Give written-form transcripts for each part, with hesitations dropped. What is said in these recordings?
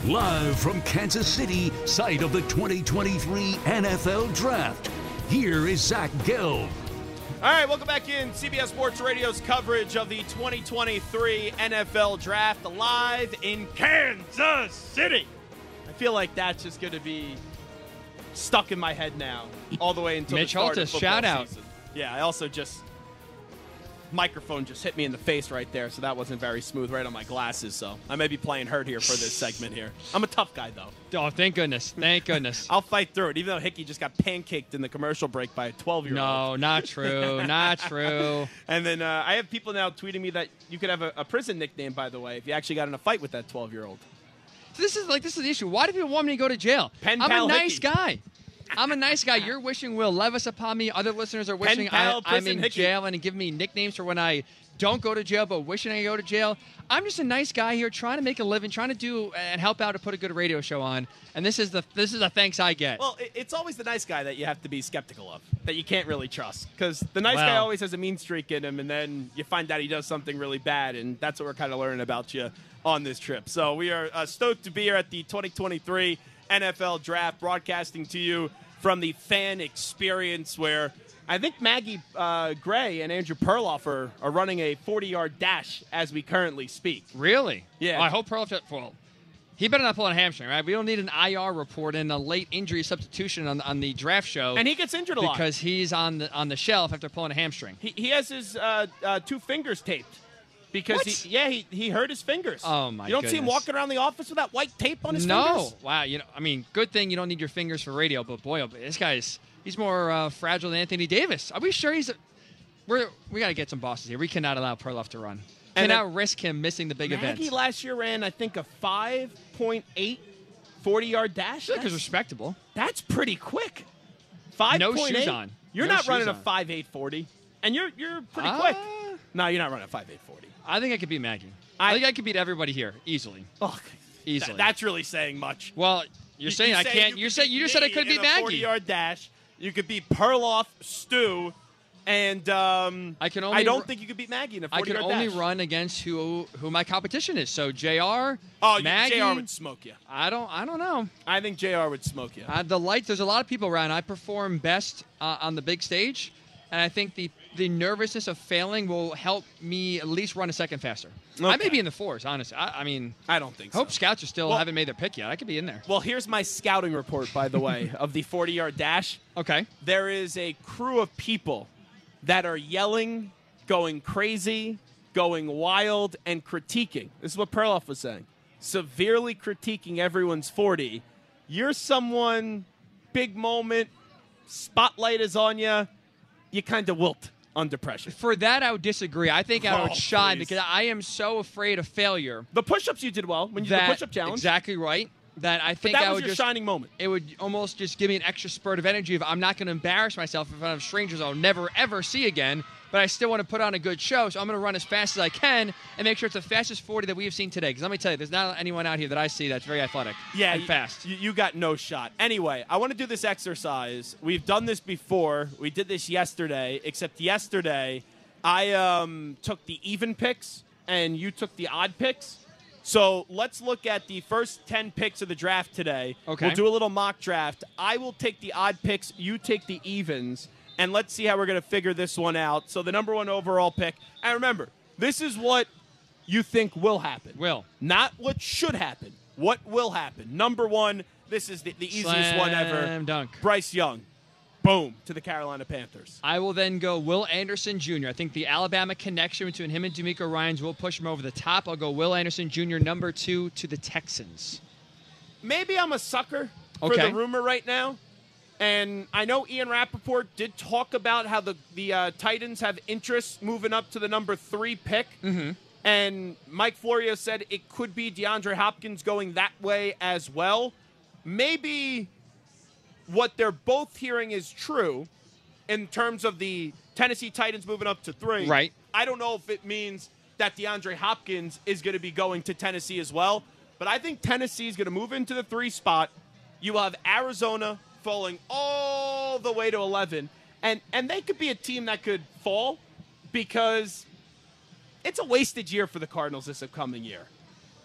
Live from Kansas City, site of the 2023 NFL Draft, here is Zach Gelb. All right, welcome back in. CBS Sports Radio's coverage of the 2023 NFL Draft live in Kansas City. I feel like that's just going to be stuck in my head now all the way until Mitch the start Holthus, of football shout out. season. Yeah, I also microphone just hit me in the face right there, so that wasn't very smooth right on my glasses, so I may be playing hurt here for this segment here. I'm a tough guy, though. Oh, thank goodness. Thank goodness. I'll fight through it, even though Hickey just got pancaked in the commercial break by a 12-year-old. No, not true. Not true. And then I have people now tweeting me that you could have a prison nickname, by the way, if you actually got in a fight with that 12-year-old. So this is the issue. Why do people want me to go to jail? Pen I'm pal a nice Hickey. guy. I'm a nice guy. You're wishing Will Levis upon me. Other listeners are wishing pal, I'm prison in Hickey. jail and give me nicknames for when I don't go to jail, but wishing I go to jail. I'm just a nice guy here trying to make a living, trying to do and help out to put a good radio show on. And this is the thanks I get. Well, it's always the nice guy that you have to be skeptical of, that you can't really trust. Because the nice guy Well. always has a mean streak in him, and then you find out he does something really bad, and that's what we're kind of learning about you on this trip. So we are stoked to be here at the 2023 NFL Draft, broadcasting to you from the fan experience where I think Maggie Gray and Andrew Perloff are running a 40-yard dash as we currently speak. Really? Yeah. Well, I hope Perloff. Well, he better not pull a hamstring, right? We don't need an IR report and a late injury substitution on the draft show. And he gets injured a lot. because he's on the shelf after pulling a hamstring. He has his 2 fingers taped. Because What? he hurt his fingers. Oh, my You don't see him goodness. walking around the office with that white tape on his No, fingers? wow. Good thing you don't need your fingers for radio. But boy, this guy's he's more fragile than Anthony Davis. Are we sure we got to get some bosses here. We cannot allow Perloff to run. And Cannot risk him missing the big Maggie events. last year ran, I think, a 5.8 40-yard dash. I feel like it's respectable. That's pretty quick. 5.8. No shoes on. You're No not running shoes a on. 5.8 40. And you're pretty quick. No, you're not running a 5.8 40. I think I could beat Maggie. I think I could beat everybody here easily. Oh, Easily. That's really saying much. Well, you're saying I can't. You just said I could beat Maggie. 40-yard dash. You could beat Perloff, Stu, and I don't think you could beat Maggie in a 40-yard dash. I can only run against who my competition is. So JR, Oh, Maggie. JR would smoke you. I don't know. I think JR would smoke you. There's a lot of people around. I perform best on the big stage, and I think the nervousness of failing will help me at least run a second faster. I may Okay. be in the fours, honestly. I don't think I so. hope scouts haven't made their pick yet. I could be in there. Well, here's my scouting report, by the way, of the 40-yard dash. Okay. There is a crew of people that are yelling, going crazy, going wild, and critiquing. This is what Perloff was saying. Severely critiquing everyone's 40. You're someone, big moment, spotlight is on you, you kind of wilt under pressure. For that, I would disagree. I think I would shine please. because I am so afraid of failure. The push-ups you did well when you did the push-up challenge. Exactly right. That I But think that I was would your just shining moment. It would almost just give me an extra spurt of energy if I'm not going to embarrass myself in front of strangers I'll never, ever see again. But I still want to put on a good show, so I'm going to run as fast as I can and make sure it's the fastest 40 that we have seen today. Because let me tell you, there's not anyone out here that I see that's very athletic and fast. You got no shot. Anyway, I want to do this exercise. We've done this before. We did this yesterday, except yesterday I took the even picks and you took the odd picks. So let's look at the first 10 picks of the draft today. Okay. We'll do a little mock draft. I will take the odd picks. You take the evens. And let's see how we're going to figure this one out. So the number 1 overall pick. And remember, this is what you think will happen. Will. Not what should happen. What will happen. Number 1, this is the easiest one ever. Slam dunk. Bryce Young. Boom, to the Carolina Panthers. I will then go Will Anderson Jr. I think the Alabama connection between him and D'Amico Ryans will push him over the top. I'll go Will Anderson Jr., number 2, to the Texans. Maybe I'm a sucker for Okay. the rumor right now. And I know Ian Rappaport did talk about how the Titans have interest moving up to the number 3 pick. Mm-hmm. And Mike Florio said it could be DeAndre Hopkins going that way as well. Maybe what they're both hearing is true in terms of the Tennessee Titans moving up to 3. Right. I don't know if it means that DeAndre Hopkins is going to be going to Tennessee as well. But I think Tennessee is going to move into the 3 spot. You will have Arizona falling all the way to 11. And they could be a team that could fall because it's a wasted year for the Cardinals this upcoming year.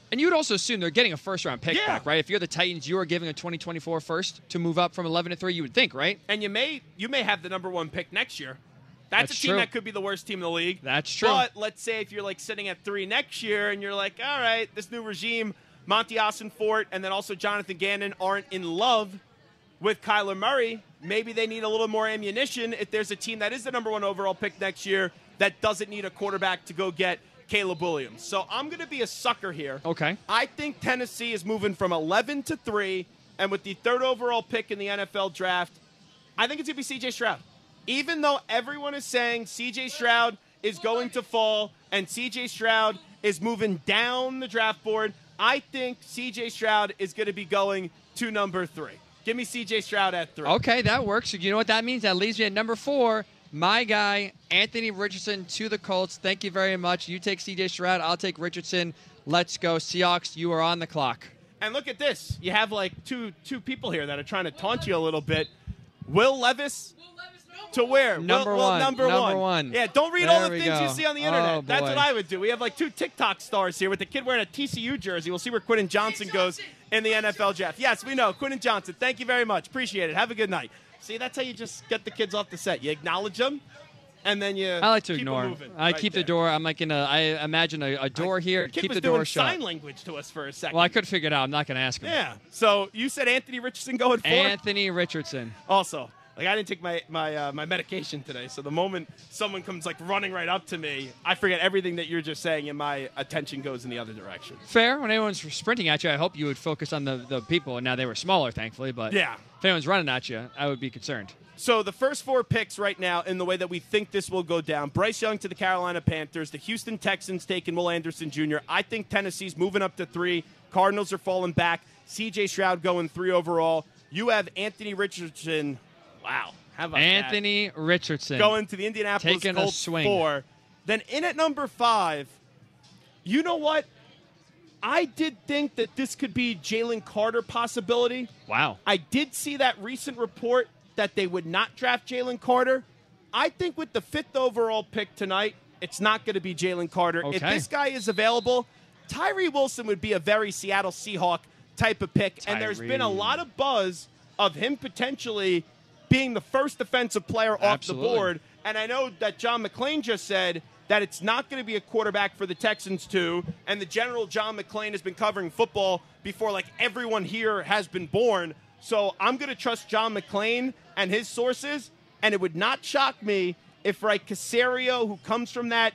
And you would also assume they're getting a first-round pick Yeah. back, right? If you're the Titans, you are giving a 2024 first to move up from 11-3, you would think, right? And you may have the number 1 pick next year. That's a team true. that could be the worst team in the league. That's true. But let's say if you're like sitting at 3 next year and you're like, all right, this new regime, Monty Ossenfort and then also Jonathan Gannon aren't in love with Kyler Murray, maybe they need a little more ammunition if there's a team that is the number 1 overall pick next year that doesn't need a quarterback to go get Caleb Williams. So I'm going to be a sucker here. Okay. I think Tennessee is moving from 11-3, and with the 3rd overall pick in the NFL draft, I think it's going to be C.J. Stroud. Even though everyone is saying C.J. Stroud is going to fall and C.J. Stroud is moving down the draft board, I think C.J. Stroud is going to be going to number 3. Give me C.J. Stroud at 3. Okay, that works. So you know what that means? That leaves me at number 4. My guy, Anthony Richardson to the Colts. Thank you very much. You take C.J. Stroud. I'll take Richardson. Let's go. Seahawks, you are on the clock. And look at this. You have like two people here that are trying to taunt you a little bit. Will Levis to where? Number Will, one. Number one. Yeah, don't read all the things you see on the internet. Oh, That's boy. what I would do. We have like 2 TikTok stars here with the kid wearing a TCU jersey. We'll see where Quentin Johnson goes in the NFL draft. Yes, we know. Quentin Johnson, thank you very much. Appreciate it. Have a good night. See, that's how you just get the kids off the set. You acknowledge them, and then you I like to keep ignore. them moving I right keep there. the door. I'm like I imagine a door here. Kid Keep was the door doing shut. sign language to us for a second. Well, I could figure it out. I'm not going to ask him. Yeah. So you said Anthony Richardson going for? Anthony Richardson. Also, like I didn't take my medication today, so the moment someone comes like running right up to me, I forget everything that you're just saying, and my attention goes in the other direction. Fair. When anyone's sprinting at you, I hope you would focus on the people. And now they were smaller, thankfully. But Yeah. if anyone's running at you, I would be concerned. So the first 4 picks right now in the way that we think this will go down. Bryce Young to the Carolina Panthers. The Houston Texans taking Will Anderson Jr. I think Tennessee's moving up to 3. Cardinals are falling back. C.J. Stroud going 3 overall. You have Anthony Richardson. Wow. How about Anthony that? Richardson. Going to the Indianapolis Taking a Colts swing. 4. Then in at number 5, you know what? I did think that this could be Jalen Carter possibility. Wow. I did see that recent report that they would not draft Jalen Carter. I think with the 5th overall pick tonight, it's not going to be Jalen Carter. Okay. If this guy is available, Tyree Wilson would be a very Seattle Seahawk type of pick. And there's been a lot of buzz of him potentially being the first defensive player off Absolutely. the board. And I know that John McClain just said that it's not going to be a quarterback for the Texans too. And the general John McClain has been covering football before like everyone here has been born. So I'm going to trust John McClain and his sources. And it would not shock me if Ray Caserio, who comes from that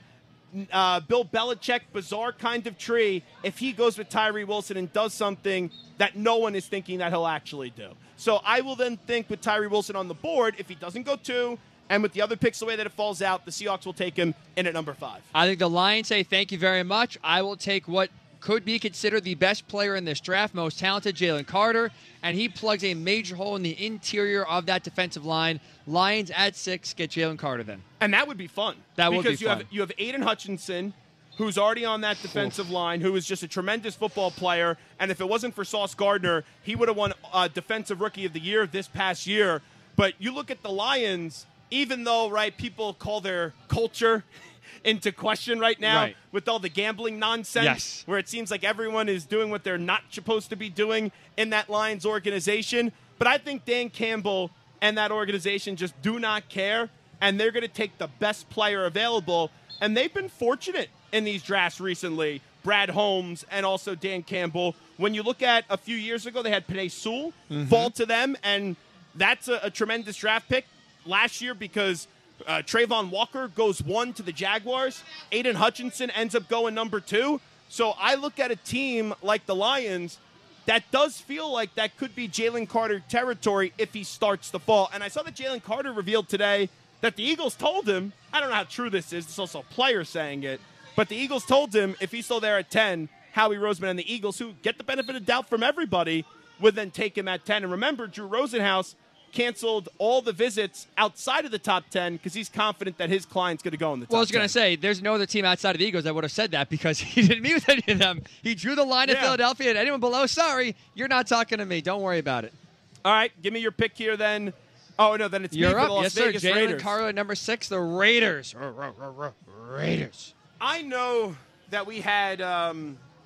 Bill Belichick bizarre kind of tree, if he goes with Tyree Wilson and does something that no one is thinking that he'll actually do. So I will then think with Tyree Wilson on the board, if he doesn't go 2, and with the other picks the way that it falls out, the Seahawks will take him in at number 5. I think the Lions say thank you very much. I will take what could be considered the best player in this draft, most talented, Jalen Carter, and he plugs a major hole in the interior of that defensive line. Lions at 6, get Jalen Carter then. And that would be fun. That would be because fun. you have Aiden Hutchinson, who's already on that defensive line, who is just a tremendous football player. And if it wasn't for Sauce Gardner, he would have won Defensive Rookie of the Year this past year. But you look at the Lions, even though, right, people call their culture into question right now Right. with all the gambling nonsense, Yes. where it seems like everyone is doing what they're not supposed to be doing in that Lions organization. But I think Dan Campbell and that organization just do not care, and they're going to take the best player available. And they've been fortunate in these drafts recently, Brad Holmes and also Dan Campbell. When you look at a few years ago, they had Penei Sewell fall to them, and that's a tremendous draft pick last year because Trayvon Walker goes 1 to the Jaguars. Aiden Hutchinson ends up going number 2. So I look at a team like the Lions that does feel like that could be Jalen Carter territory if he starts to fall. And I saw that Jalen Carter revealed today that the Eagles told him, I don't know how true this is, it's also a player saying it, but the Eagles told him if he's still there at 10, Howie Roseman and the Eagles, who get the benefit of doubt from everybody, would then take him at 10. And remember, Drew Rosenhaus canceled all the visits outside of the top 10 because he's confident that his client's going to go in the top 10. Well, I was going to say, there's no other team outside of the Eagles that would have said that because he didn't meet with any of them. He drew the line at Yeah. Philadelphia, and anyone below, sorry, you're not talking to me. Don't worry about it. All right, give me your pick here then. Oh, no, then it's me You're for up. the Las Yes, sir. Vegas Jalen Raiders. Carter at number 6, the Raiders. Raiders. I know that we had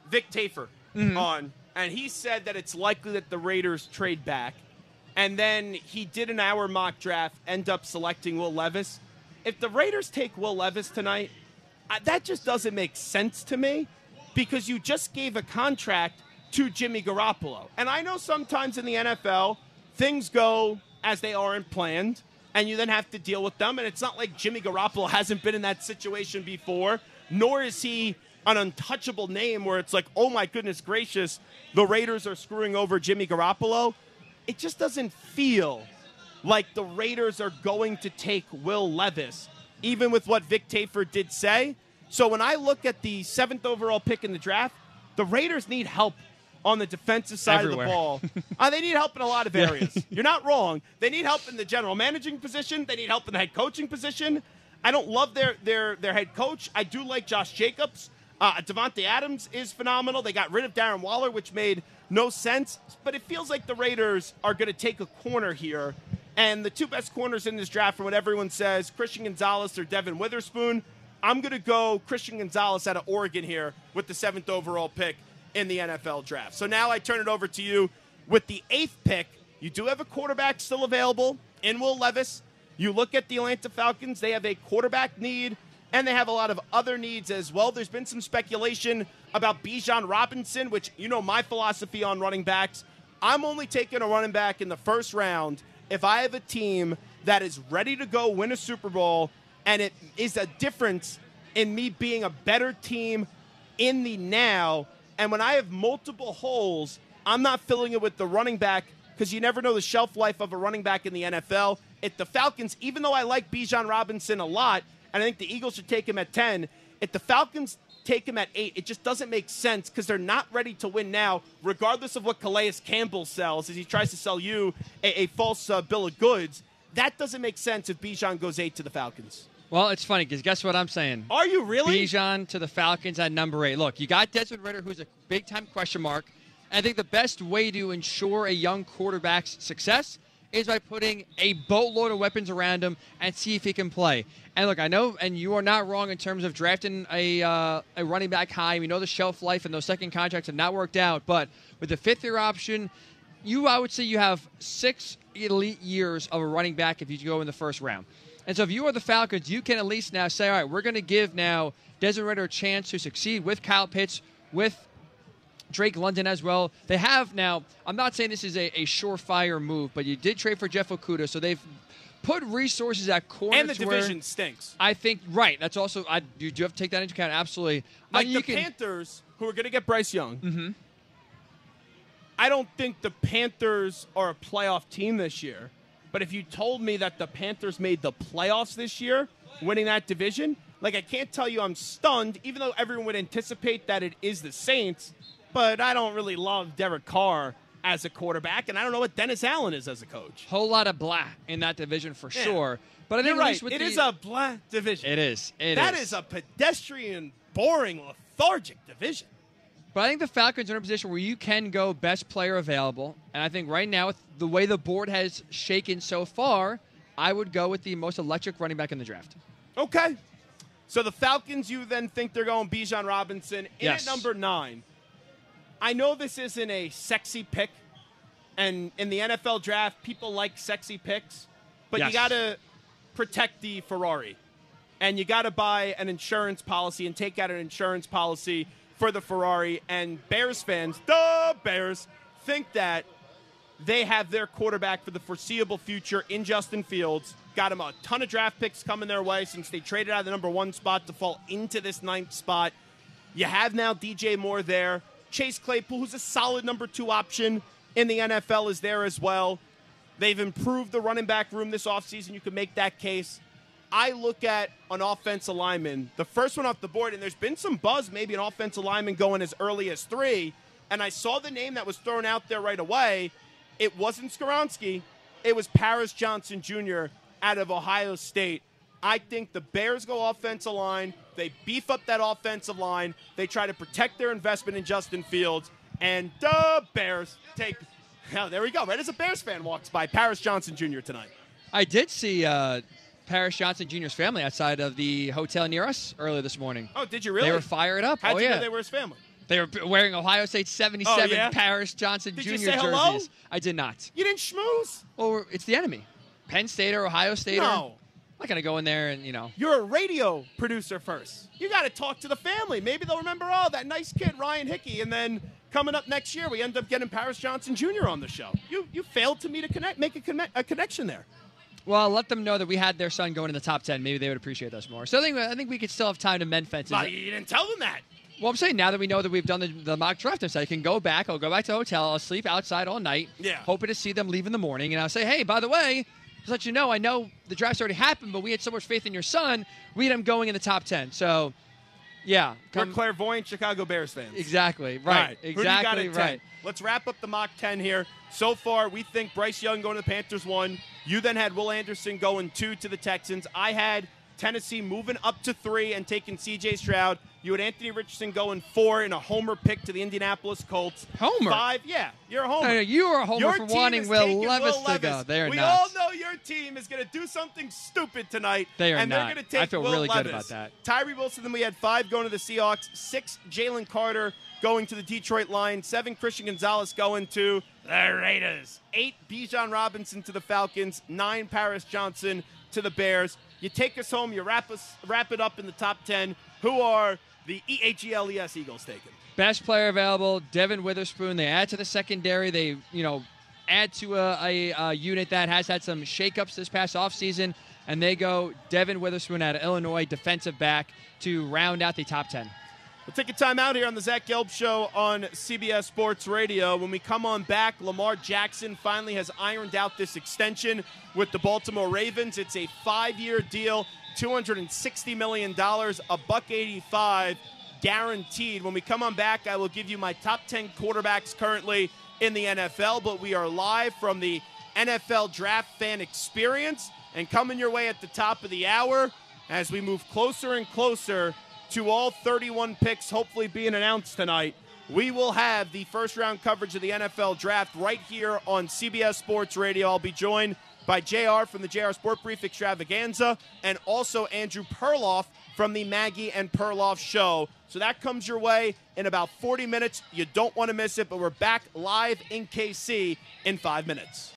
Vic Tafur on, and he said that it's likely that the Raiders trade back. And then he did an hour mock draft, end up selecting Will Levis. If the Raiders take Will Levis tonight, that just doesn't make sense to me because you just gave a contract to Jimmy Garoppolo. And I know sometimes in the NFL, things go as they aren't planned, and you then have to deal with them. And it's not like Jimmy Garoppolo hasn't been in that situation before, nor is he an untouchable name where it's like, oh my goodness gracious, the Raiders are screwing over Jimmy Garoppolo. It just doesn't feel like the Raiders are going to take Will Levis, even with what Vic Tafur did say. So when I look at the 7th overall pick in the draft, the Raiders need help on the defensive side Everywhere. of the ball. They need help in a lot of areas. You're not wrong. They need help in the general managing position. They need help in the head coaching position. I don't love their head coach. I do like Josh Jacobs. Devontae Adams is phenomenal. They got rid of Darren Waller, which made no sense. But it feels like the Raiders are going to take a corner here. And the two best corners in this draft, from what everyone says, Christian Gonzalez or Devin Witherspoon. I'm going to go Christian Gonzalez out of Oregon here with the 7th overall pick in the NFL draft. So now I turn it over to you with the 8th pick. You do have a quarterback still available in Will Levis. You look at the Atlanta Falcons. They have a quarterback need, and they have a lot of other needs as well. There's been some speculation about Bijan Robinson, which you know my philosophy on running backs. I'm only taking a running back in the first round if I have a team that is ready to go win a Super Bowl, and it is a difference in me being a better team in the now. And when I have multiple holes, I'm not filling it with the running back because you never know the shelf life of a running back in the NFL. If the Falcons, even though I like Bijan Robinson a lot, and I think the Eagles should take him at 10, if the Falcons take him at 8, it just doesn't make sense because they're not ready to win now, regardless of what Calais Campbell sells, as he tries to sell you a false bill of goods. That doesn't make sense if Bijan goes 8 to the Falcons. Well, it's funny because guess what I'm saying? Are you really? Bijan to the Falcons at number 8. Look, you got Desmond Ridder, who's a big-time question mark. And I think the best way to ensure a young quarterback's success is by putting a boatload of weapons around him and see if he can play. And look, I know, and you are not wrong in terms of drafting a running back high. We know the shelf life and those second contracts have not worked out. But with the 5th-year option, I would say you have 6 elite years of a running back if you go in the first round. And so if you are the Falcons, you can at least now say, all right, we're going to give now Desmond Ridder a chance to succeed with Kyle Pitts, with Drake London as well. They have now, I'm not saying this is a surefire move, but you did trade for Jeff Okudah, so they've put resources at corner. And the division stinks. I think, right, that's also, you do have to take that into account, absolutely. Like the Panthers, who are going to get Bryce Young, I don't think the Panthers are a playoff team this year. But if you told me that the Panthers made the playoffs this year, winning that division, like I can't tell you I'm stunned, even though everyone would anticipate that it is the Saints. But I don't really love Derek Carr as a quarterback, and I don't know what Dennis Allen is as a coach. Whole lot of blah in that division for sure. But I think you're right. It is a blah division. It is. That is a pedestrian, boring, lethargic division. But I think the Falcons are in a position where you can go best player available. And I think right now, with the way the board has shaken so far, I would go with the most electric running back in the draft. Okay. So the Falcons, you then think they're going Bijan Robinson in at number 9. I know this isn't a sexy pick. And in the NFL draft, people like sexy picks. But you got to protect the Ferrari. And you got to buy an insurance policy and take out an insurance policy for the Ferrari. And Bears fans, the Bears, think that they have their quarterback for the foreseeable future in Justin Fields. Got him a ton of draft picks coming their way since they traded out of the number 1 spot to fall into this 9th spot. You have now DJ Moore there. Chase Claypool, who's a solid number 2 option in the NFL, is there as well. They've improved the running back room this offseason. You can make that case. I look at an offensive lineman, the first one off the board, and there's been some buzz, maybe an offensive lineman going as early as 3, and I saw the name that was thrown out there right away. It wasn't Skoronski. It was Paris Johnson Jr. out of Ohio State. I think the Bears go offensive line. They beef up that offensive line. They try to protect their investment in Justin Fields, and the Bears take – oh, there we go. Right as a Bears fan walks by, Paris Johnson Jr. tonight. I did see Paris Johnson Jr.'s family outside of the hotel near us earlier this morning. Oh, did you really? They were fired up. How'd you know they were his family? They were wearing Ohio State 77 Oh, yeah? Paris Johnson Did Jr. you say jerseys. hello? I did not. You didn't schmooze? Well, it's the enemy. Penn State or Ohio State. No. I'm not going to go in there and, You're a radio producer first. You got to talk to the family. Maybe they'll remember, oh, that nice kid, Ryan Hickey. And then coming up next year, we end up getting Paris Johnson Jr. on the show. You failed to make a connection there. Well, let them know that we had their son going in the top 10. Maybe they would appreciate us more. So I think we could still have time to mend fences. But you didn't tell them that. Well, I'm saying now that we know that we've done the mock draft, I can go back. I'll go back to the hotel. I'll sleep outside all night, hoping to see them leave in the morning. And I'll say, hey, by the way, just let you know, I know the draft's already happened, but we had so much faith in your son. We had him going in the top 10. So, yeah. We're clairvoyant Chicago Bears fans. Exactly. Right. All right. Exactly. Who do you got at 10? Right. Let's wrap up the mock 10 here. So far, we think Bryce Young going to the Panthers 1. You then had Will Anderson going 2 to the Texans. I had Tennessee moving up to 3 and taking C.J. Stroud. You had Anthony Richardson going 4 in a homer pick to the Indianapolis Colts. Homer? 5, yeah, you're a homer. No, you are a homer for wanting Will Levis to go. They are we nuts. all know your team is going to do something stupid tonight. They are and not. They're going to take I feel Will really Levis. good about that. Tyree Wilson, then we had 5 going to the Seahawks, 6 Jalen Carter going to the Detroit Lions, 7 Christian Gonzalez going to the Raiders, 8 Bijan Robinson to the Falcons, 9 Paris Johnson to the Bears. You take us home, you wrap it up in the top 10. Who are the EAGLES Eagles taking? Best player available, Devin Witherspoon. They add to the secondary. They, add to a unit that has had some shakeups this past offseason, and they go Devin Witherspoon out of Illinois, defensive back, to round out the top 10. We'll take a time out here on the Zach Gelb Show on CBS Sports Radio. When we come on back, Lamar Jackson finally has ironed out this extension with the Baltimore Ravens. It's a 5-year deal, $260 million, $1.85 guaranteed. When we come on back, I will give you my top 10 quarterbacks currently in the NFL, but we are live from the NFL Draft Fan Experience and coming your way at the top of the hour as we move closer and closer to all 31 picks hopefully being announced tonight. We will have the first-round coverage of the NFL Draft right here on CBS Sports Radio. I'll be joined by JR from the JR Sport Brief Extravaganza and also Andrew Perloff from the Maggie and Perloff Show. So that comes your way in about 40 minutes. You don't want to miss it, but we're back live in KC in 5 minutes.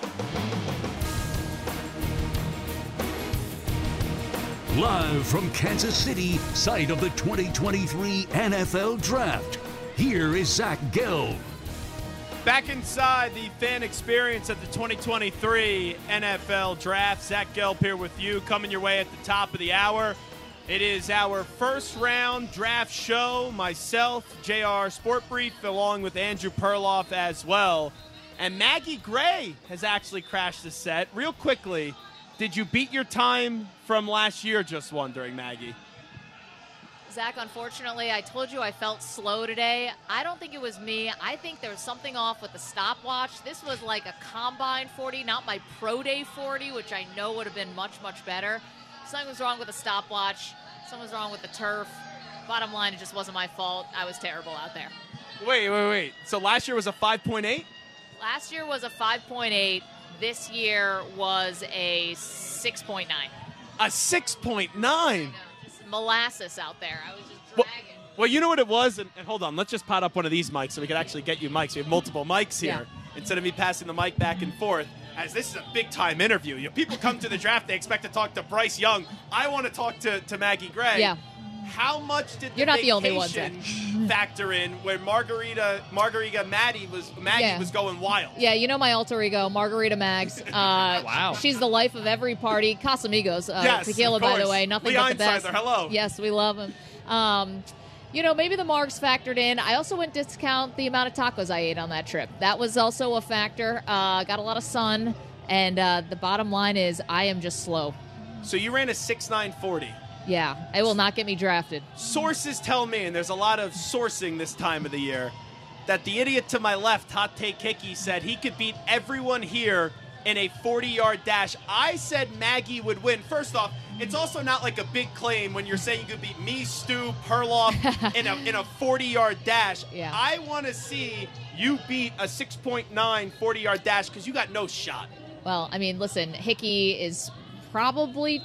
Live from Kansas City, site of the 2023 NFL Draft. Here is Zach Gelb. Back inside the fan experience at the 2023 NFL Draft. Zach Gelb here with you, coming your way at the top of the hour. It is our first round draft show. Myself, JR Sport Brief, along with Andrew Perloff as well. And Maggie Gray has actually crashed the set. Real quickly, did you beat your time from last year, just wondering, Maggie? Zach, unfortunately, I told you I felt slow today. I don't think it was me. I think there was something off with the stopwatch. This was like a combine 40, not my pro day 40, which I know would have been much, much better. Something was wrong with the stopwatch. Something was wrong with the turf. Bottom line, it just wasn't my fault. I was terrible out there. Wait. So last year was a 5.8? Last year was a 5.8. This year was a 6.9. A 6.9? Just molasses out there. I was just dragging. Well, you know what it was? And hold on, let's just pot up one of these mics so we can actually get you mics. We have multiple mics here instead of me passing the mic back and forth. As this is a big-time interview. People come to the draft, they expect to talk to Bryce Young. I want to talk to Maggie Gray. Yeah. How much did You're the not the only one, vacation factor in where Margarita Maggie was going wild? Yeah, you know my alter ego, Margarita Mags. Wow. She's the life of every party. Casamigos. Yes, tequila, of by the course. way. Nothing Lee but the best. Einsider, hello. Yes, we love him. Maybe the margs factored in. I also wouldn't discount the amount of tacos I ate on that trip. That was also a factor. Got a lot of sun, and the bottom line is I am just slow. So you ran a 6.940. Yeah, it will not get me drafted. Sources tell me, and there's a lot of sourcing this time of the year, that the idiot to my left, Hot Take Hickey, said he could beat everyone here in a 40-yard dash. I said Maggie would win. First off, it's also not like a big claim when you're saying you could beat me, Stu, Perloff in a 40-yard dash. Yeah. I want to see you beat a 6.9 40-yard dash because you got no shot. Well, I mean, listen, Hickey is probably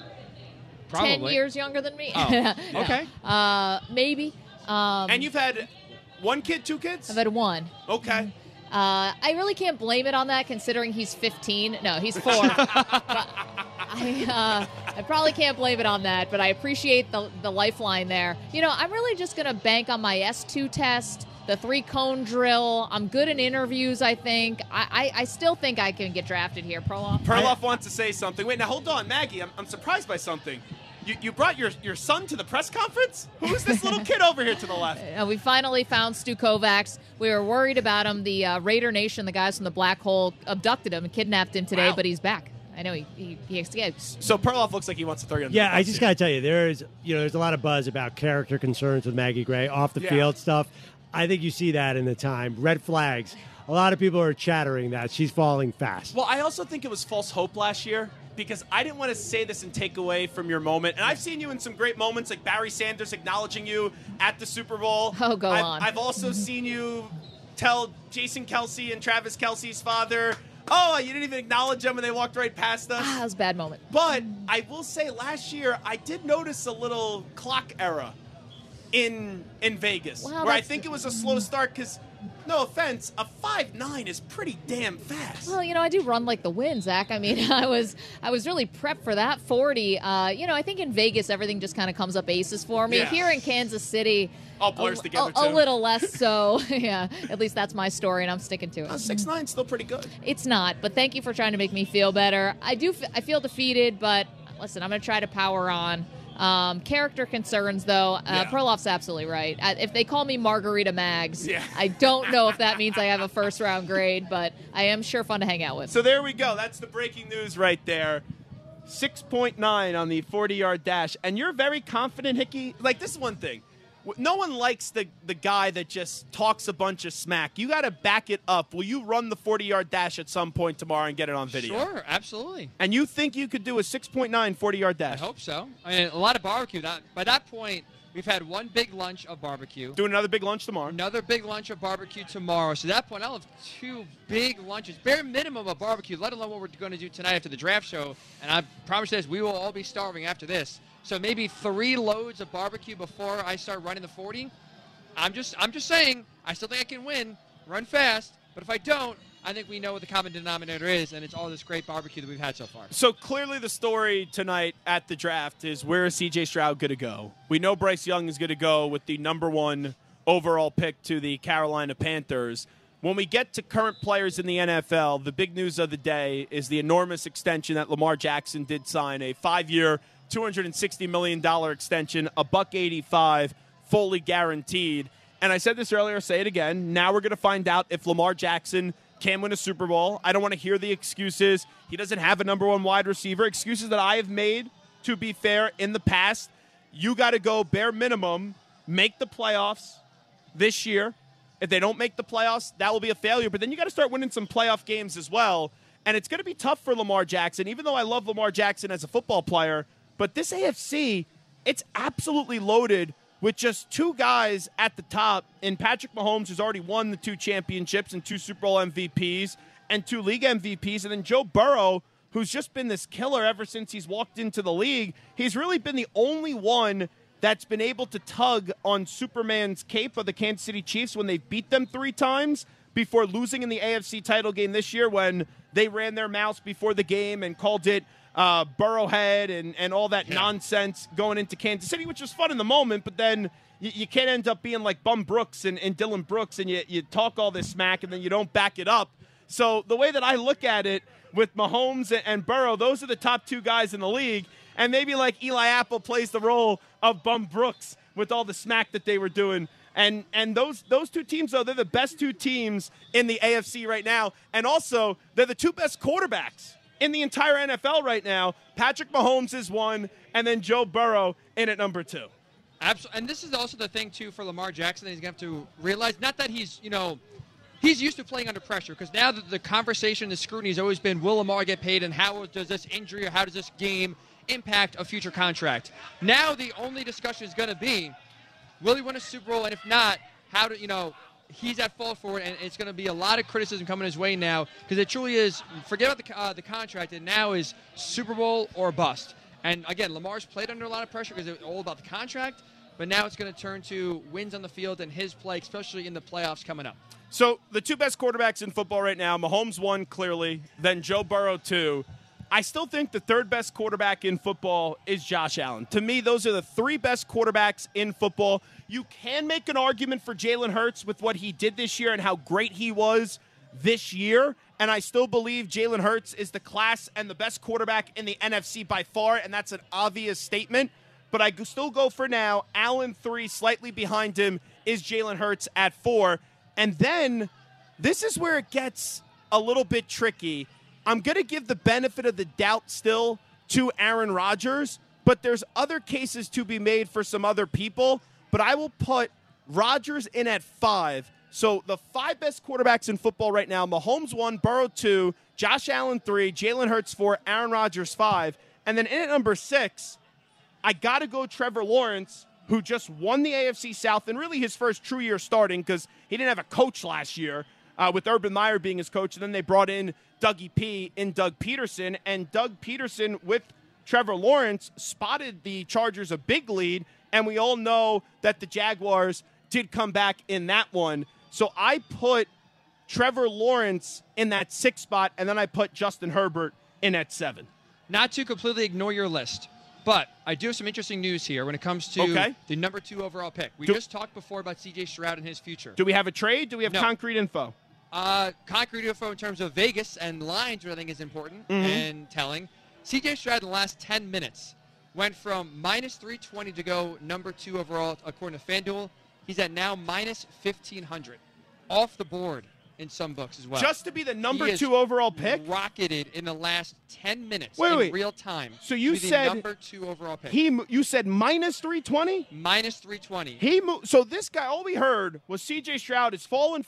10 years younger than me. Oh, okay. Maybe. And you've had one kid, two kids? I've had one. Okay. I really can't blame it on that, considering he's 15. No, he's 4. But I probably can't blame it on that, but I appreciate the lifeline there. You know, I'm really just going to bank on my S2 test, the 3-cone drill. I'm good in interviews, I think. I still think I can get drafted here, Perloff. Perloff wants to say something. Wait, now hold on, Maggie. I'm surprised by something. You brought your son to the press conference? Who is this little kid over here to the left? We finally found Stu Kovacs. We were worried about him. The Raider Nation, the guys from the Black Hole, abducted him and kidnapped him today, but he's back. I know he escapes. So Perloff looks like he wants to throw you under Yeah, the bus I just got to tell you, there's a lot of buzz about character concerns with Maggie Gray, off the field stuff. I think you see that in the time. Red flags. A lot of people are chattering that she's falling fast. Well, I also think it was false hope last year because I didn't want to say this and take away from your moment. And I've seen you in some great moments, like Barry Sanders acknowledging you at the Super Bowl. Oh, go on. I've also seen you tell Jason Kelsey and Travis Kelsey's father, oh, you didn't even acknowledge them when they walked right past us. That was a bad moment. But I will say last year I did notice a little clock error in Vegas, Wow, where I think it was a slow start because, no offense, a 5.9 is pretty damn fast. Well, you know, I do run like the wind, Zach. I mean, I was really prepped for that 40. You know, I think in Vegas everything just kind of comes up aces for me. Yeah. Here in Kansas City, All blurs together, a too. little less so. Yeah, at least that's my story, and I'm sticking to it. 6.9 still pretty good. It's not, but thank you for trying to make me feel better. I feel defeated, but listen, I'm going to try to power on. Character concerns, though. Perloff's absolutely right. If they call me Margarita Mags, I don't know if that means I have a first-round grade, but I am sure fun to hang out with. So there we go. That's the breaking news right there. 6.9 on the 40-yard dash. And you're very confident, Hickey. Like, this is one thing. No one likes the guy that just talks a bunch of smack. You got to back it up. Will you run the 40-yard dash at some point tomorrow and get it on video? Sure, absolutely. And you think you could do a 6.9 40-yard dash? I hope so. I mean, a lot of barbecue. By that point, we've had one big lunch of barbecue. Doing another big lunch tomorrow. Another big lunch of barbecue tomorrow. So at that point, I'll have 2 big lunches, bare minimum of barbecue, let alone what we're going to do tonight after the draft show. And I promise you this, we will all be starving after this. So maybe 3 loads of barbecue before I start running the 40. I'm just saying, I still think I can win, run fast. But if I don't, I think we know what the common denominator is, and it's all this great barbecue that we've had so far. So clearly the story tonight at the draft is, where is C.J. Stroud going to go? We know Bryce Young is going to go with the number 1 overall pick to the Carolina Panthers. When we get to current players in the NFL, the big news of the day is the enormous extension that Lamar Jackson did sign, a 5-year, $260 million extension, $185 fully guaranteed. And I said this earlier, say it again. Now we're going to find out if Lamar Jackson can win a Super Bowl. I don't want to hear the excuses. He doesn't have a number 1 wide receiver. Excuses that I have made, to be fair, in the past. You got to go bare minimum, make the playoffs this year. If they don't make the playoffs, that will be a failure. But then you got to start winning some playoff games as well. And it's going to be tough for Lamar Jackson, even though I love Lamar Jackson as a football player. But this AFC, it's absolutely loaded with just 2 guys at the top in Patrick Mahomes, who's already won the 2 championships and 2 Super Bowl MVPs and 2 league MVPs, and then Joe Burrow, who's just been this killer ever since he's walked into the league. He's really been the only one that's been able to tug on Superman's cape of the Kansas City Chiefs when they beat them 3 times before losing in the AFC title game this year, when they ran their mouths before the game and called it Burrowhead and all that nonsense going into Kansas City, which was fun in the moment, but then you can't end up being like Bum Brooks and Dylan Brooks, and you talk all this smack and then you don't back it up. So the way that I look at it with Mahomes and Burrow, those are the top 2 guys in the league, and maybe like Eli Apple plays the role of Bum Brooks with all the smack that they were doing. And those 2 teams, though, they're the best 2 teams in the AFC right now, and also they're the 2 best quarterbacks in the entire NFL right now. Patrick Mahomes is 1, and then Joe Burrow in at number 2. Absolutely. And this is also the thing, too, for Lamar Jackson that he's going to have to realize. Not that he's used to playing under pressure, because now the conversation, the scrutiny has always been, will Lamar get paid, and how does this injury or how does this game impact a future contract? Now the only discussion is going to be, will he win a Super Bowl, and if not, how do, he's at fault for it, and it's going to be a lot of criticism coming his way now, because it truly is, forget about the contract, and now is Super Bowl or bust. And again, Lamar's played under a lot of pressure because it's all about the contract, But now it's going to turn to wins on the field and his play, especially in the playoffs coming up. So the two best quarterbacks in football right now, Mahomes 1, clearly, then Joe Burrow 2. I still think the third best quarterback in football is Josh Allen. To me, those are the three best quarterbacks in football. You can make an argument for Jalen Hurts with what he did this year and how great he was this year, and I still believe Jalen Hurts is the class and the best quarterback in the NFC by far, and that's an obvious statement. But I still go for now. Allen 3, slightly behind him is Jalen Hurts at 4. And then this is where it gets a little bit tricky. I'm going to give the benefit of the doubt still to Aaron Rodgers, but there's other cases to be made for some other people. But I will put Rodgers in at 5. So the 5 best quarterbacks in football right now, Mahomes 1, Burrow 2, Josh Allen 3, Jalen Hurts 4, Aaron Rodgers 5. And then in at number 6, I got to go Trevor Lawrence, who just won the AFC South and really his first true year starting because he didn't have a coach last year with Urban Meyer being his coach. And then they brought in Dougie P in Doug Peterson. And Doug Peterson with Trevor Lawrence spotted the Chargers a big lead. And we all know that the Jaguars did come back in that one. So I put Trevor Lawrence in that 6th spot, and then I put Justin Herbert in at 7. Not to completely ignore your list, but I do have some interesting news here when it comes to the number 2 overall pick. We just talked before about C.J. Stroud and his future. Do we have a trade? Do we have concrete info? Concrete info in terms of Vegas and lines, which I think is important and telling. C.J. Stroud in the last 10 minutes went from minus 320 to go number 2 overall, according to FanDuel. He's at now minus 1,500. Off the board in some books as well. Just to be the number 2 overall pick? Rocketed in the last 10 minutes in real time. So you said the number 2 overall pick. You said minus 320? Minus 320. So this guy, all we heard was C.J. Stroud is fallen.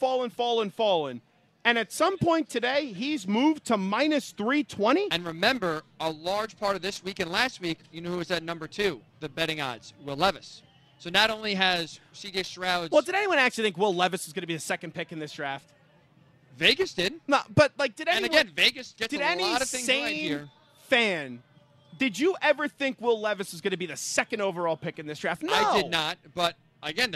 And at some point today, he's moved to minus 320? And remember, a large part of this week and last week, you know who was at number 2, the betting odds? Will Levis. So not only has C.J. Stroud... Well, did anyone actually think Will Levis is going to be the second pick in this draft? Vegas did. No, but did anyone... And again, Vegas gets a lot of things right here. Did any fan, did you ever think Will Levis was going to be the second overall pick in this draft? No. I did not, but again,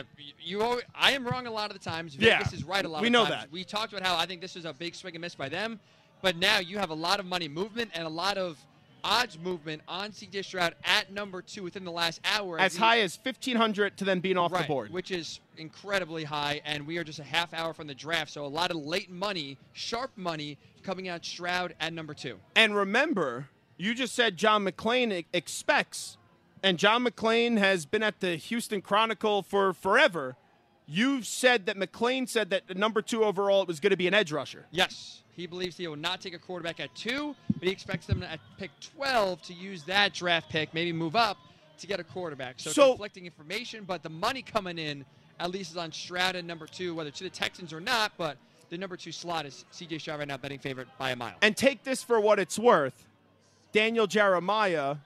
I am wrong a lot of the times. Vegas is right a lot of the times. We know that. We talked about how I think this is a big swing and miss by them, but now you have a lot of money movement and a lot of odds movement on C.J. Stroud at number 2 within the last hour. As high as 1,500 to then being off the board. Which is incredibly high, and we are just a half hour from the draft, so a lot of late money, sharp money, coming out Stroud at number 2. And remember, you just said John McClain expects, and John McClain has been at the Houston Chronicle for forever. You've said that McClain said that the number 2 overall it was going to be an edge rusher. Yes. He believes he will not take a quarterback at 2, but he expects them at pick 12 to use that draft pick, maybe move up to get a quarterback. So conflicting information, but the money coming in at least is on Stroud at number 2, whether to the Texans or not, but the number 2 slot is C.J. Stroud right now betting favorite by a mile. And take this for what it's worth. Daniel Jeremiah,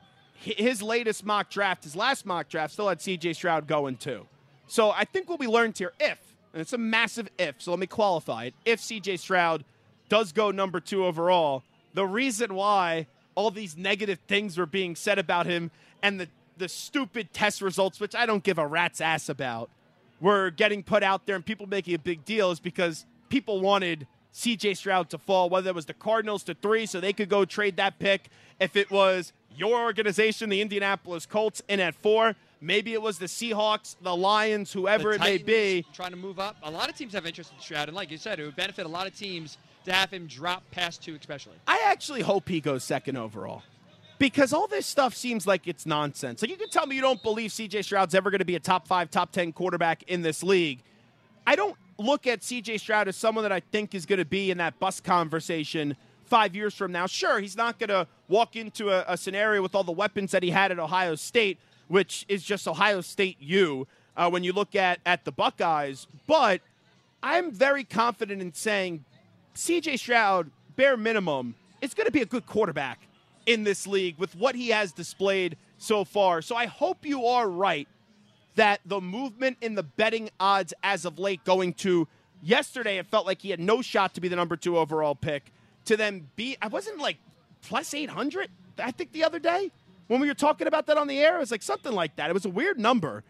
his latest mock draft, his last mock draft, still had C.J. Stroud going too. So I think what we learned here, and it's a massive if, so let me qualify it, if C.J. Stroud does go number 2 overall, the reason why all these negative things were being said about him and the stupid test results, which I don't give a rat's ass about, were getting put out there and people making a big deal is because people wanted C.J. Stroud to fall, whether it was the Cardinals to 3 so they could go trade that pick. If it was your organization, the Indianapolis Colts, in at 4, maybe it was the Seahawks, the Lions, whoever the Titans it may be. Trying to move up. A lot of teams have interest in Stroud, and like you said, it would benefit a lot of teams to have him drop past 2 especially. I actually hope he goes second overall because all this stuff seems like it's nonsense. Like, you can tell me you don't believe C.J. Stroud's ever going to be a top 5, top 10 quarterback in this league. I don't look at C.J. Stroud as someone that I think is going to be in that bus conversation 5 years from now. Sure, he's not going to walk into a scenario with all the weapons that he had at Ohio State, which is just Ohio State when you look at the Buckeyes. But I'm very confident in saying C.J. Stroud, bare minimum, is going to be a good quarterback in this league with what he has displayed so far. So I hope you are right that the movement in the betting odds as of late going to yesterday, it felt like he had no shot to be the number 2 overall pick, to then be, I wasn't like plus 800, I think the other day when we were talking about that on the air. It was like something like that. It was a weird number.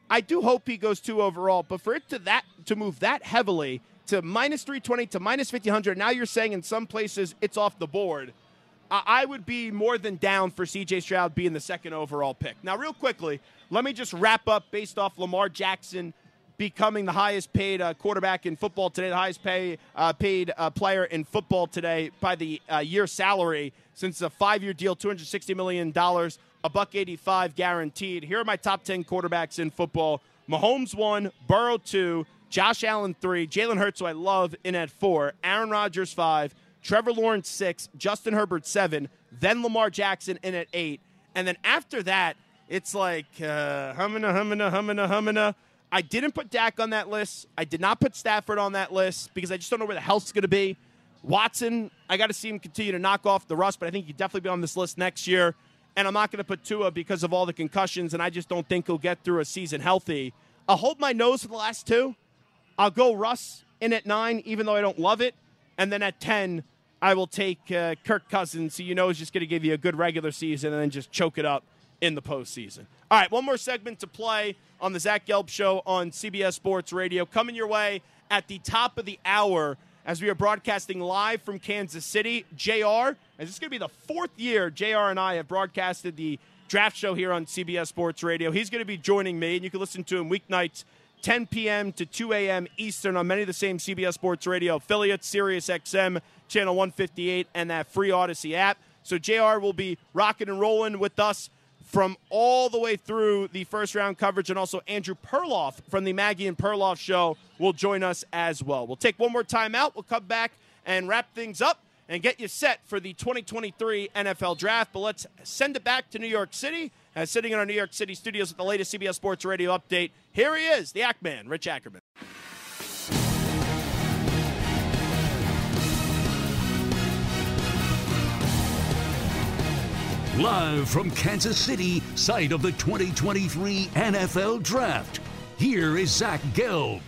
I do hope he goes 2 overall, but for it to move that heavily to minus 320 to minus 1,500, now you're saying in some places it's off the board. I would be more than down for C.J. Stroud being the 2nd overall pick. Now, real quickly, let me just wrap up based off Lamar Jackson becoming the highest paid quarterback in football today, the highest paid player in football today by the year salary, since it's a 5-year deal, $260 million, $1.85 guaranteed. Here are my top 10 quarterbacks in football. Mahomes 1, Burrow 2, Josh Allen 3, Jalen Hurts, who I love, in at 4, Aaron Rodgers 5, Trevor Lawrence 6, Justin Herbert 7, then Lamar Jackson in at 8. And then after that, it's like hummina. I didn't put Dak on that list. I did not put Stafford on that list because I just don't know where the hell's going to be. Watson, I got to see him continue to knock off the rust, but I think he'd definitely be on this list next year. And I'm not going to put Tua because of all the concussions, and I just don't think he'll get through a season healthy. I'll hold my nose for the last 2. I'll go Russ in at 9, even though I don't love it. And then at 10, I will take Kirk Cousins, who you know is just going to give you a good regular season and then just choke it up in the postseason. All right, one more segment to play on the Zach Gelb Show on CBS Sports Radio. Coming your way at the top of the hour as we are broadcasting live from Kansas City. JR, and this is going to be the 4th year JR and I have broadcasted the draft show here on CBS Sports Radio. He's going to be joining me, and you can listen to him weeknights 10 p.m. to 2 a.m. Eastern on many of the same CBS Sports Radio affiliates, Sirius XM, Channel 158, and that free Odyssey app. So JR will be rocking and rolling with us from all the way through the first-round coverage, and also Andrew Perloff from the Maggie and Perloff Show will join us as well. We'll take one more time out. We'll come back and wrap things up and get you set for the 2023 NFL Draft. But let's send it back to New York City. Sitting in our New York City studios with the latest CBS Sports Radio update, here he is, the Ackman, Rich Ackerman. Live from Kansas City, site of the 2023 NFL Draft, here is Zach Gelb.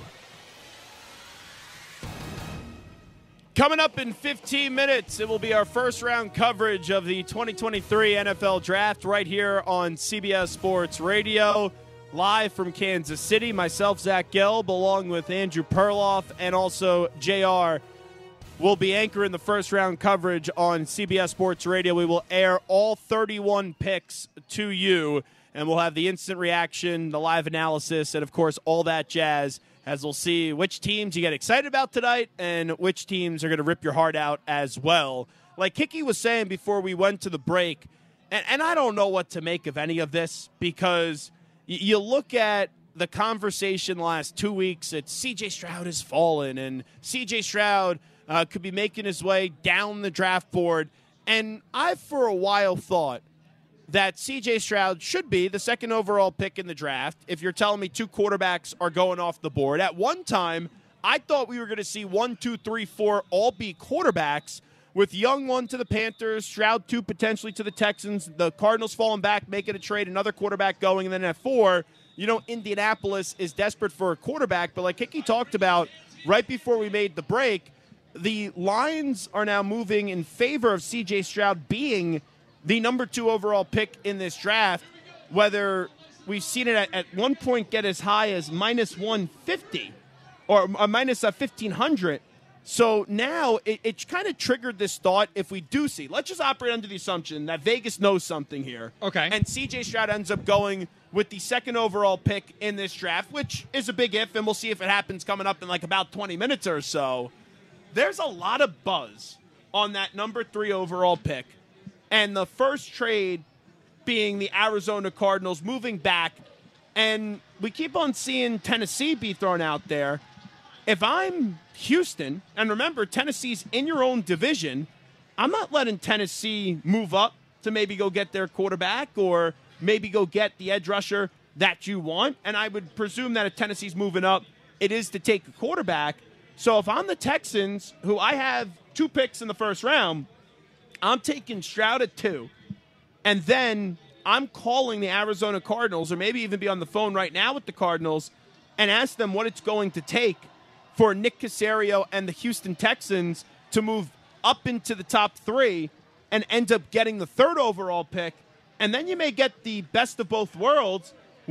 Coming up in 15 minutes, it will be our first-round coverage of the 2023 NFL Draft right here on CBS Sports Radio. Live from Kansas City, myself, Zach Gelb, along with Andrew Perloff, and also JR will be anchoring the first-round coverage on CBS Sports Radio. We will air all 31 picks to you, and we'll have the instant reaction, the live analysis, and, of course, all that jazz, as we'll see which teams you get excited about tonight and which teams are going to rip your heart out as well. Like Hickey was saying before we went to the break, and I don't know what to make of any of this, because you look at the conversation last 2 weeks, it's C.J. Stroud has fallen, and C.J. Stroud could be making his way down the draft board. And I, for a while, thought that C.J. Stroud should be the 2nd overall pick in the draft if you're telling me 2 quarterbacks are going off the board. At one time, I thought we were going to see 1, 2, 3, 4 all be quarterbacks, with Young 1 to the Panthers, Stroud 2 potentially to the Texans, the Cardinals falling back, making a trade, another quarterback going, and then at 4, you know, Indianapolis is desperate for a quarterback. But like Hickey talked about right before we made the break, the lines are now moving in favor of C.J. Stroud being the number 2 overall pick in this draft, whether we've seen it at one point get as high as minus 150 or minus 1,500. So now it kind of triggered this thought, if we do see, let's just operate under the assumption that Vegas knows something here. Okay. And C.J. Stroud ends up going with the 2nd overall pick in this draft, which is a big if, and we'll see if it happens coming up in like about 20 minutes or so. There's a lot of buzz on that number 3 overall pick. And the first trade being the Arizona Cardinals moving back. And we keep on seeing Tennessee be thrown out there. If I'm Houston, and remember, Tennessee's in your own division, I'm not letting Tennessee move up to maybe go get their quarterback or maybe go get the edge rusher that you want. And I would presume that if Tennessee's moving up, it is to take a quarterback. So if I'm the Texans, who I have 2 picks in the first round, I'm taking Stroud at 2, and then I'm calling the Arizona Cardinals, or maybe even be on the phone right now with the Cardinals, and ask them what it's going to take for Nick Caserio and the Houston Texans to move up into the top 3 and end up getting the 3rd overall pick. And then you may get the best of both worlds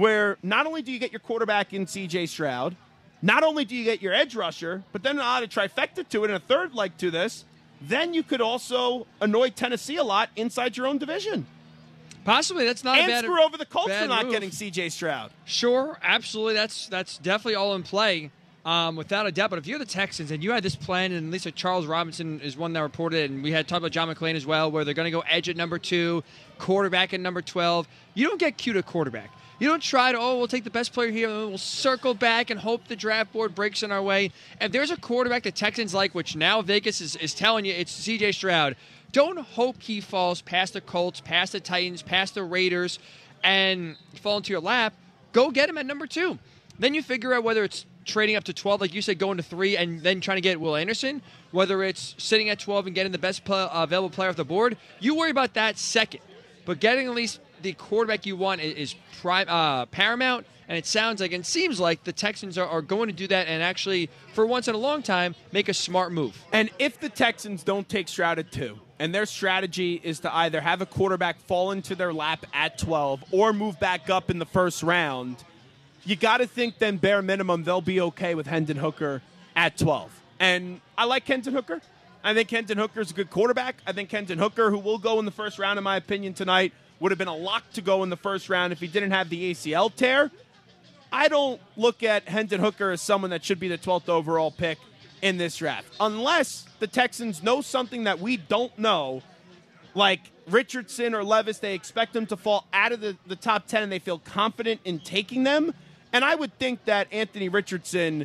where not only do you get your quarterback in C.J. Stroud, not only do you get your edge rusher, but then add a trifecta to it and a third leg to this, then you could also annoy Tennessee a lot inside your own division. Possibly. That's not a bad and screw over the Colts for not move. getting C.J. Stroud. Sure, absolutely. That's definitely all in play, without a doubt. But if you're the Texans and you had this plan, and at least Charles Robinson is one that reported, and we had talked about John McClain as well, where they're going to go edge at number 2, quarterback at number 12. You don't get cute at quarterback. You don't try to, we'll take the best player here, and we'll circle back and hope the draft board breaks in our way. If there's a quarterback the Texans like, which now Vegas is telling you it's C.J. Stroud, don't hope he falls past the Colts, past the Titans, past the Raiders, and fall into your lap. Go get him at number 2. Then you figure out whether it's trading up to 12, like you said, going to 3, and then trying to get Will Anderson, whether it's sitting at 12 and getting the best available player off the board. You worry about that second. But getting at least the quarterback you want is paramount, and it sounds like and seems like the Texans are going to do that and actually, for once in a long time, make a smart move. And if the Texans don't take Stroud at 2, and their strategy is to either have a quarterback fall into their lap at 12 or move back up in the first round, you got to think then bare minimum they'll be okay with Hendon Hooker at 12. And I like Hendon Hooker. I think Hendon Hooker's a good quarterback. I think Hendon Hooker, who will go in the first round, in my opinion, tonight, would have been a lock to go in the first round if he didn't have the ACL tear. I don't look at Hendon Hooker as someone that should be the 12th overall pick in this draft. Unless the Texans know something that we don't know, like Richardson or Levis, they expect them to fall out of the top 10 and they feel confident in taking them. And I would think that Anthony Richardson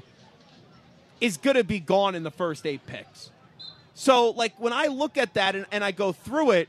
is going to be gone in the first 8 picks. So, like, when I look at that and I go through it,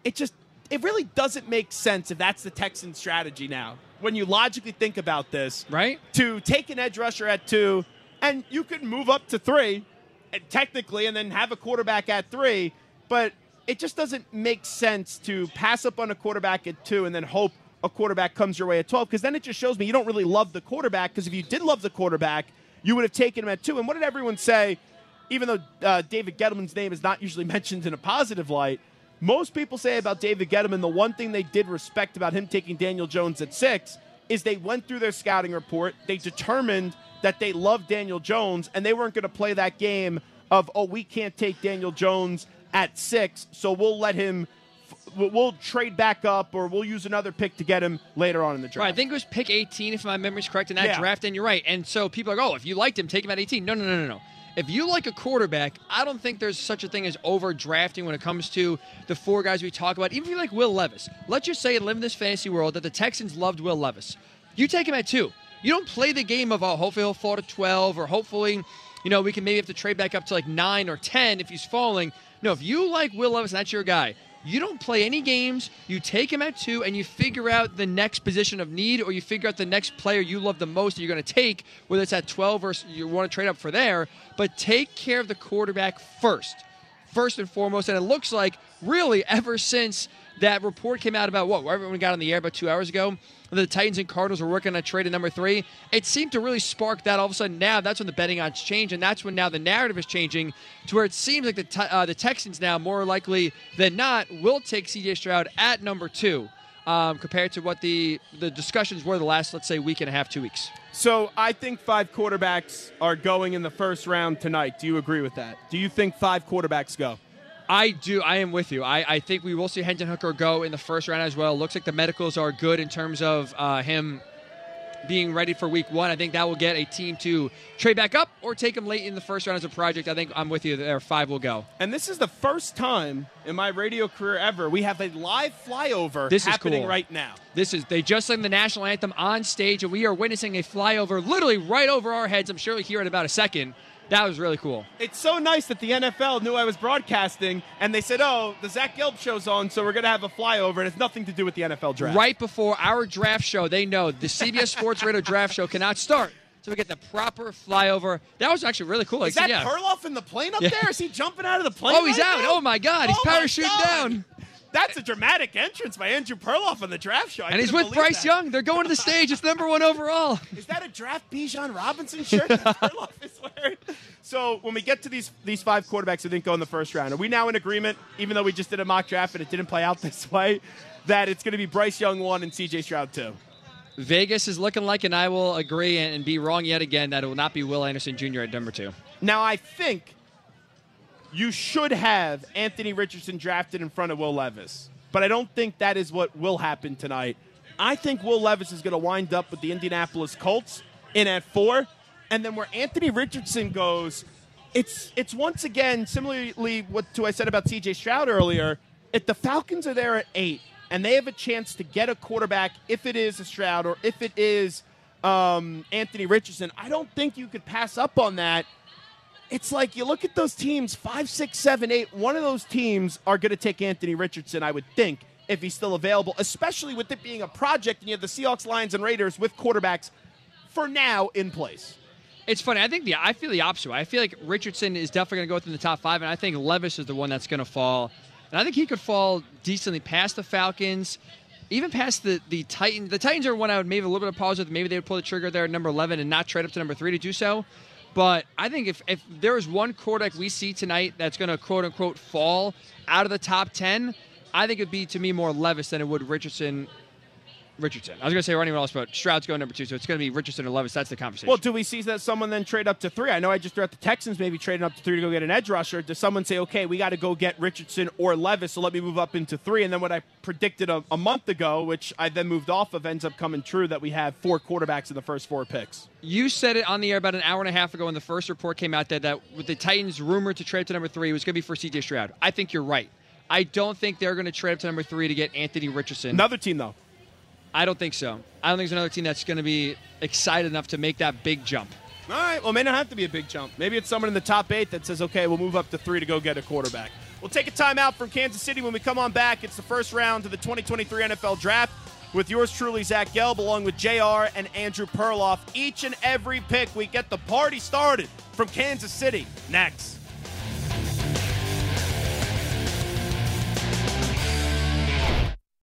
it really doesn't make sense if that's the Texans' strategy now. When you logically think about this, right? To take an edge rusher at 2, and you could move up to 3, technically, and then have a quarterback at 3, but it just doesn't make sense to pass up on a quarterback at 2 and then hope a quarterback comes your way at 12, because then it just shows me you don't really love the quarterback, because if you did love the quarterback, you would have taken him at 2. And what did everyone say? Even though David Gettleman's name is not usually mentioned in a positive light, most people say about David Gettleman, the one thing they did respect about him taking Daniel Jones at 6 is they went through their scouting report, they determined that they loved Daniel Jones, and they weren't going to play that game of, we can't take Daniel Jones at 6, so we'll let him, we'll trade back up, or we'll use another pick to get him later on in the draft. Right, I think it was pick 18, if my memory's correct, in that draft, and you're right. And so people are like, if you liked him, take him at 18. No. If you like a quarterback, I don't think there's such a thing as overdrafting when it comes to the 4 guys we talk about. Even if you like Will Levis, let's just say and live in this fantasy world that the Texans loved Will Levis. You take him at 2. You don't play the game of, hopefully he'll fall to 12, or hopefully, we can maybe have to trade back up to like 9 or 10 if he's falling. No, if you like Will Levis and that's your guy, you don't play any games. You take him at 2, and you figure out the next position of need, or you figure out the next player you love the most that you're going to take, whether it's at 12 or you want to trade up for there. But take care of the quarterback first and foremost. And it looks like, really, ever since that report came out about where everyone got on the air about 2 hours ago, the Titans and Cardinals were working on a trade at number 3. It seemed to really spark that. All of a sudden, now that's when the betting odds change, and that's when now the narrative is changing to where it seems like the Texans now, more likely than not, will take C.J. Stroud at number 2, compared to what the discussions were the last, let's say, week and a half, 2 weeks. So I think 5 quarterbacks are going in the first round tonight. Do you agree with that? Do you think 5 quarterbacks go? I do. I am with you. I think we will see Hendon Hooker go in the first round as well. Looks like the medicals are good in terms of him being ready for week 1. I think that will get a team to trade back up or take him late in the first round as a project. I think I'm with you there. 5 will go. And this is the first time in my radio career ever we have a live flyover happening right now. They just sang the national anthem on stage, and we are witnessing a flyover literally right over our heads. I'm sure you'll hear it in about a second. That was really cool. It's so nice that the NFL knew I was broadcasting, and they said, the Zach Gelb show's on, so we're going to have a flyover, and it's nothing to do with the NFL draft. Right before our draft show, they know the CBS Sports Radio draft show cannot start, so we get the proper flyover. That was actually really cool. Is that Perloff in the plane up there? Is he jumping out of the plane he's out. Now? Oh, my God. He's parachuting down. That's a dramatic entrance by Andrew Perloff on the draft show. And he's with Bryce Young. They're going to the stage. It's number 1 overall. Is that a draft Bijan Robinson shirt that Perloff is wearing? So when we get to these 5 quarterbacks who didn't go in the first round, are we now in agreement, even though we just did a mock draft and it didn't play out this way, that it's going to be Bryce Young 1 and C.J. Stroud 2? Vegas is looking like, and I will agree and be wrong yet again, that it will not be Will Anderson Jr. at number 2. Now, I think you should have Anthony Richardson drafted in front of Will Levis, but I don't think that is what will happen tonight. I think Will Levis is going to wind up with the Indianapolis Colts in at 4, and then where Anthony Richardson goes, it's once again, similarly to what I said about C.J. Stroud earlier, if the Falcons are there at 8 and they have a chance to get a quarterback, if it is a Stroud or if it is Anthony Richardson, I don't think you could pass up on that. It's like you look at those teams, 5, 6, 7, 8, one of those teams are going to take Anthony Richardson, I would think, if he's still available, especially with it being a project and you have the Seahawks, Lions, and Raiders with quarterbacks for now in place. It's funny. I feel the opposite way. I feel like Richardson is definitely going to go within the top 5, and I think Levis is the one that's going to fall. And I think he could fall decently past the Falcons, even past the Titans. The Titans are one I would maybe a little bit of pause with. Maybe they would pull the trigger there at number 11 and not trade up to number 3 to do so. But I think if there is one quarterback we see tonight that's going to, quote-unquote, fall out of the top 10, I think it would be, to me, more Levis than it would Richardson. I was going to say or anyone else, but Stroud's going number 2, so it's going to be Richardson or Levis. That's the conversation. Well, do we see that someone then trade up to 3? I know I just threw out the Texans maybe trading up to 3 to go get an edge rusher. Does someone say, okay, we got to go get Richardson or Levis, so let me move up into 3? And then what I predicted a month ago, which I then moved off of, ends up coming true, that we have 4 quarterbacks in the first 4 picks. You said it on the air about an hour and a half ago when the first report came out that with the Titans rumored to trade up to number 3, it was going to be for C.J. Stroud. I think you're right. I don't think they're going to trade up to number 3 to get Anthony Richardson. Another team, though. I don't think so. I don't think there's another team that's going to be excited enough to make that big jump. All right. Well, it may not have to be a big jump. Maybe it's someone in the top 8 that says, okay, we'll move up to 3 to go get a quarterback. We'll take a timeout from Kansas City. When we come on back, it's the first round of the 2023 NFL Draft with yours truly, Zach Gelb, along with JR and Andrew Perloff. Each and every pick, we get the party started from Kansas City next.